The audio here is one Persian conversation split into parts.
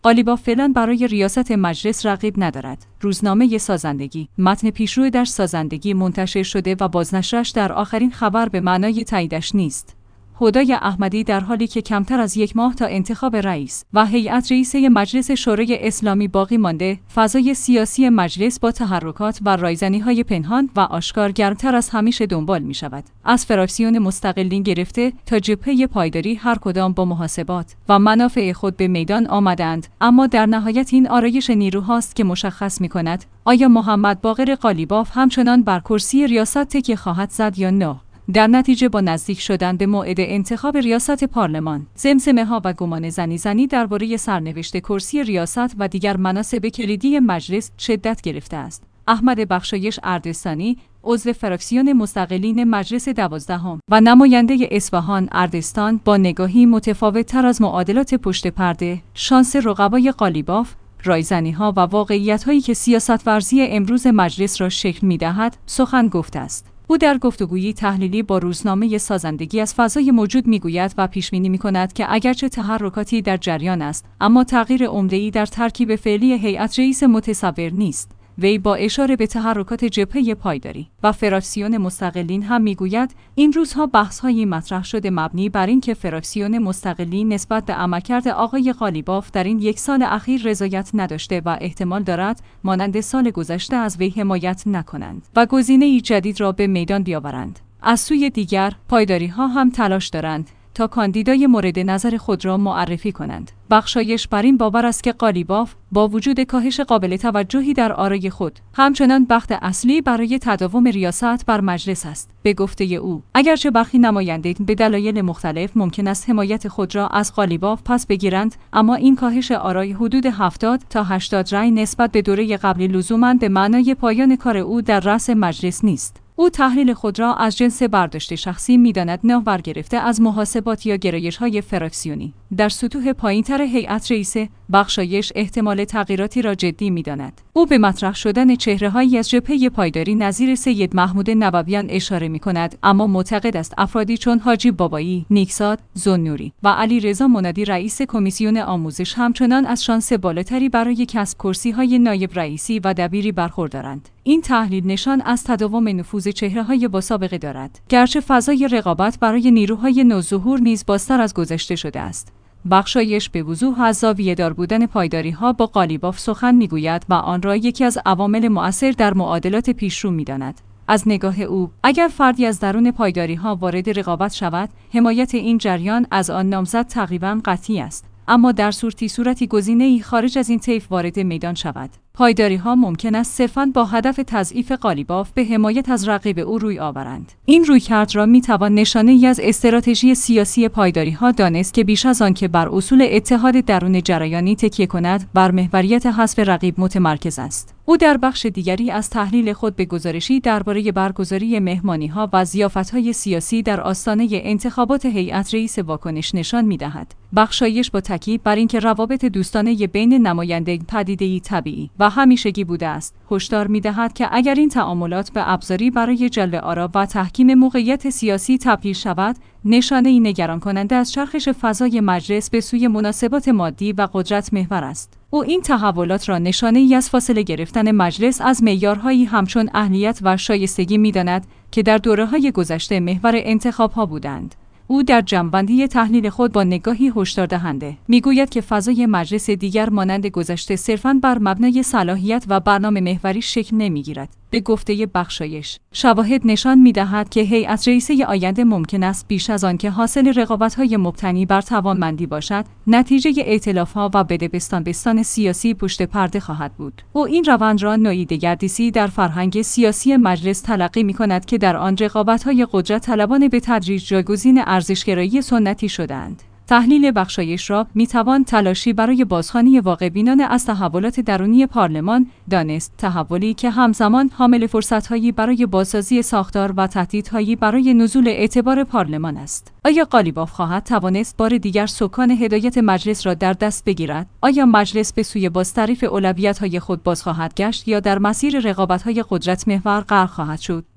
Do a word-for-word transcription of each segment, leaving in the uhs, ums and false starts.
قالیباف فعلا برای ریاست مجلس رقیب ندارد. روزنامه سازندگی. متن پیشرو در سازندگی منتشر شده و بازنشرش در آخرین خبر به معنای تاییدش نیست. هدای احمدی در حالی که کمتر از یک ماه تا انتخاب رئیس و هیئت رئیسه مجلس شورای اسلامی باقی مانده، فضای سیاسی مجلس با تحرکات و رایزنی‌های پنهان و آشکار گرمتر از همیشه دنبال می شود. از فراکسیون مستقلین گرفته تا جبهه پایداری هر کدام با محاسبات و منافع خود به میدان آمدند، اما در نهایت این آرایش نیروهاست که مشخص می کند آیا محمد باقر قالیباف همچنان بر کرسی ریاست تکیه خواهد زد یا نه. در نتیجه با نزدیک شدن به موعد انتخاب ریاست پارلمان، زمزمه‌ها و گمان زنی زنی درباره سرنوشت کرسی ریاست و دیگر مناصب کلیدی مجلس شدت گرفته است. احمد بخشایش اردستانی، عضو فراکسیون مستقلین مجلس دوازدهم و نماینده اصفهان اردستان، با نگاهی متفاوت‌تر از معادلات پشت پرده، شانس رقبای قالیباف، رایزنی‌ها و واقعیت‌هایی که سیاست‌ورزی امروز مجلس را شکل می‌دهد، سخن گفته است. او در گفتگویی تحلیلی با روزنامه سازندگی از فضای موجود میگوید و پیش‌بینی می‌کند که اگرچه تحرکاتی در جریان است، اما تغییر عمده‌ای در ترکیب فعلی هیئت رئیس متصور نیست. وی با اشاره به تحرکات جبهه پایداری و فراکسیون مستقلین هم میگوید این روزها بحث‌هایی مطرح شده مبنی بر اینکه فراکسیون مستقلین نسبت به عملکرد آقای قالیباف در این یک سال اخیر رضایت نداشته و احتمال دارد مانند سال گذشته از وی حمایت نکنند و گزینه‌ای جدید را به میدان بیاورند. از سوی دیگر پایداری‌ها هم تلاش دارند تا کاندیدای مورد نظر خود را معرفی کنند. بخشایش بر این باور است که قالیباف با وجود کاهش قابل توجهی در آرای خود، همچنان بخت اصلی برای تداوم ریاست بر مجلس است. به گفته او، اگرچه برخی نمایندگان به دلایل مختلف ممکن است حمایت خود را از قالیباف پس بگیرند، اما این کاهش آرای حدود هفتاد تا هشتاد رأی نسبت به دوره قبلی لزوماً به معنای پایان کار او در رأس مجلس نیست. او تحلیل خود را از جنس برداشت شخصی می‌داند، نه برگرفته از محاسبات یا گرایش‌های فراکسیونی. در سطوح پایین‌تر هیئت رئیسه، بخشایش احتمال تغییراتی را جدی می‌داند. او به مطرح شدن چهره‌هایی از جبهه پایداری نظیر سید محمود نوویان اشاره می‌کند، اما معتقد است افرادی چون حاجی بابایی، نیکزاد، ذوالنوری و علی رضا منادی رئیس کمیسیون آموزش همچنان از شانس بالاتری برای کسب کرسی‌های نایب رئیسی و دبیری برخوردارند. این تحلیل نشان از تداوم نفوذ چهره‌های با سابقه دارد، گرچه فضای رقابت برای نیروهای نوظهور نیز بازتر از گذشته شده است. بخشایش به وضوح از زاویه‌دار بودن پایداری‌ها با قالیباف سخن می‌گوید و آن را یکی از عوامل مؤثر در معادلات پیشرو می‌داند. از نگاه او، اگر فردی از درون پایداری‌ها وارد رقابت شود، حمایت این جریان از آن نامزد تقریباً قطعی است. اما در صورتی صورتی گزینه‌ای خارج از این طیف وارد میدان شود، پایداری‌ها ممکن است صرفاً با هدف تضعیف قالیباف به حمایت از رقیب او روی آورند. این رویکرد را می‌توان نشانه‌ای از استراتژی سیاسی پایداری‌ها دانست که بیش از آن که بر اصول اتحاد درون جریانی تکیه کند، بر محوریت حذف رقیب متمرکز است. او در بخش دیگری از تحلیل خود به گزارشی درباره برگزاری مهمانی‌ها و ضیافت‌های سیاسی در آستانه انتخابات هیئت رئیس واکنش نشان می‌دهد. بخشایش با تاکید بر اینکه روابط دوستانه بین نمایندگان پدیده‌ای طبیعی و همیشگی بوده است، هشدار می‌دهد که اگر این تعاملات به ابزاری برای جلب آرا و تحکیم موقعیت سیاسی تبدیل شود، نشانه‌ای نگران کننده از چرخش فضای مجلس به سوی مناسبات مادی و قدرت محور است. او این تحولات را نشانه‌ای از فاصله گرفتن مجلس از معیارهایی همچون اهلیت و شایستگی می‌داند که در دوره‌های گذشته محور انتخاب‌ها بودند. او در جمع‌بندی تحلیل خود با نگاهی هشدار دهنده میگوید که فضای مجلس دیگر مانند گذشته صرفاً بر مبنای صلاحیت و برنامه محوری شکل نمیگیرد. به گفته بخشایش، شواهد نشان می‌دهد که هیئت رئیسه آینده ممکن است بیش از آن که حاصل رقابت‌های مبتنی بر توانمندی باشد، نتیجه ائتلاف‌ها و بدبستان بستان سیاسی پشت پرده خواهد بود. او این روند را نوعی دگردیسی در فرهنگ سیاسی مجلس تلقی می‌کند که در آن رقابت‌های قدرت طلبانه به تدریج جایگزین ارزش‌گرایی سنتی شدند. تحلیل بخشایش را میتوان تلاشی برای بازخوانی واقع‌بینانه از تحولات درونی پارلمان دانست، تحولی که همزمان حامل فرصت‌هایی برای بازسازی ساختار و تهدیدهایی برای نزول اعتبار پارلمان است. آیا قالیباف خواهد توانست بار دیگر سکان هدایت مجلس را در دست بگیرد؟ آیا مجلس به سوی بازتعریف اولویت‌های خود باز خواهد گشت یا در مسیر رقابت‌های قدرت محور غرق خواهد شد؟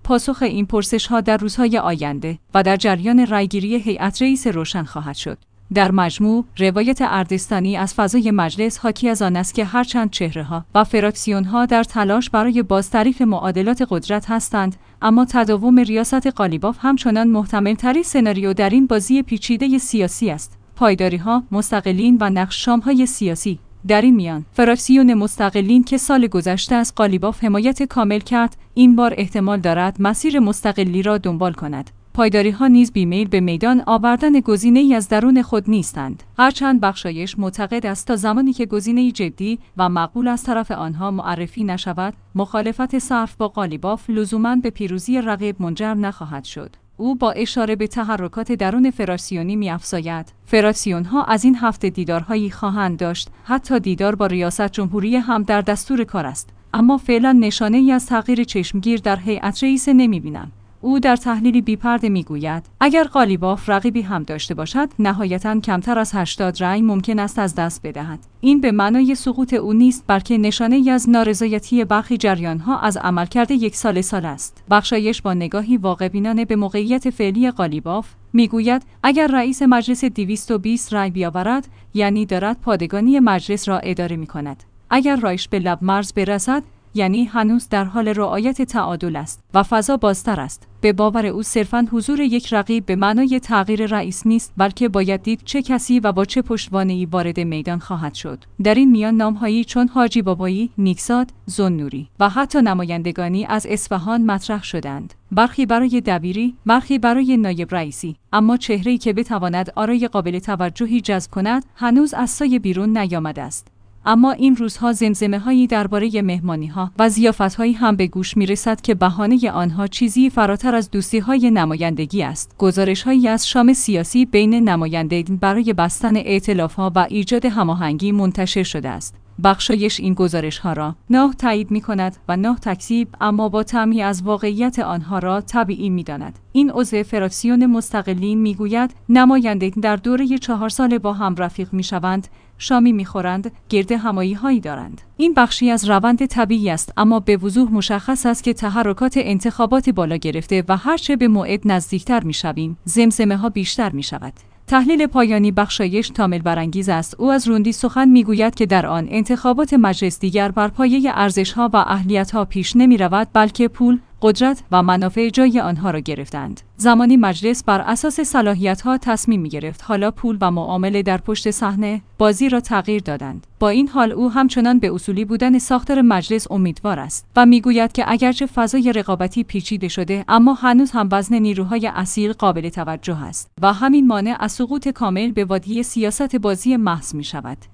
پاسخ این پرسش‌ها در روزهای آینده و در جریان رأیگیری هیئت رئیس روشن خواهد شد. در مجموع، روایت اردستانی از فضای مجلس حاکی از آن است که هرچند چهره‌ها و فراکسیون‌ها در تلاش برای بازتعریف معادلات قدرت هستند، اما تداوم ریاست قالیباف همچنان محتمل‌ترین سناریو در این بازی پیچیده سیاسی است. پایداری‌ها، مستقلین و نقش‌شام‌های سیاسی. در این میان، فراکسیون مستقلین که سال گذشته از قالیباف حمایت کامل کرد، این بار احتمال دارد مسیر مستقلی را دنبال کند. پایداری‌ها نیز بیمیل به میدان آوردن گزینه‌ای از درون خود نیستند. هرچند بخشایش معتقد است تا زمانی که گزینه‌ای جدی و مقبول از طرف آنها معرفی نشود، مخالفت صرف با قالیباف لزوماً به پیروزی رقیب منجر نخواهد شد. او با اشاره به تحرکات درون فراکسیونی می‌افزاید: فراکسیون‌ها از این هفته دیدارهایی خواهند داشت، حتی دیدار با ریاست جمهوری هم در دستور کار است، اما فعلا نشانه‌ای از تغییر چشمگیر در هیئت رئیسه نمی‌بینم. او در تحلیلی بی‌پرده می‌گوید اگر قالیباف رقیبی هم داشته باشد، نهایتاً کمتر از هشتاد رأی ممکن است از دست بدهد. این به معنای سقوط او نیست، بلکه نشانه‌ای از نارضایتی برخی جریان‌ها از عملکرد یک سال سال است. بخشایش با نگاهی واقع‌بینانه به موقعیت فعلی قالیباف می‌گوید اگر رئیس مجلس دویست و بیست رأی بیاورد، یعنی دارد پادگانی مجلس را اداره می‌کند. اگر رایش به لب مرز برسد، یعنی هنوز در حال رعایت تعادل است و فضا بازتر است. به باور او صرفاً حضور یک رقیب به معنای تغییر رئیس نیست، بلکه باید دید چه کسی و با چه پشتوانه‌ای وارد میدان خواهد شد. در این میان نام‌هایی چون حاجی بابایی، نیکزاد، ذوالنوری و حتی نمایندگانی از اصفهان مطرح شدند. برخی برای دبیری، برخی برای نایب رئیسی، اما چهره‌ای که بتواند آرای قابل توجهی جذب کند هنوز از سایه بیرون نیامده است. اما این روزها زمزمه‌هایی درباره مهمانی‌ها و ضیافت‌هایی هم به گوش می‌رسد که بهانه آنها چیزی فراتر از دوستی‌های نمایندگی است. گزارش‌هایی از شام سیاسی بین نمایندگان برای بستن ائتلاف‌ها و ایجاد هماهنگی منتشر شده است. بخشایش این گزارش‌ها را نه تایید می‌کند و نه تکذیب، اما با طعمی از واقعیت آنها را طبیعی می‌داند. این عضو فراکسیون مستقلین می‌گوید نمایندگان در دوره چهار ساله با هم رفیق می‌شوند، شامی می‌خورند، گرد همایی‌هایی دارند. این بخشی از روند طبیعی است، اما به وضوح مشخص است که تحرکات انتخابات بالا گرفته و هرچه به موعد نزدیکتر می‌شویم، زمزمه‌ها بیشتر می‌شود. تحلیل پایانی بخشایش تامل برانگیز است. او از روندی سخن میگوید که در آن انتخابات مجلس دیگر بر پایه ارزش‌ها و اهلیت‌ها پیش نمی‌رود، بلکه پول، قدرت و منافع جای آنها را گرفتند. زمانی مجلس بر اساس صلاحیت‌ها تصمیم می‌گرفت، حالا پول و معامله در پشت صحنه بازی را تغییر دادند. با این حال او همچنان به اصولی بودن ساختار مجلس امیدوار است و میگوید که اگرچه فضای رقابتی پیچیده شده، اما هنوز هم وزن نیروهای اصیل قابل توجه است و همین مانع از سقوط کامل به وادی سیاست بازی محض می‌شود.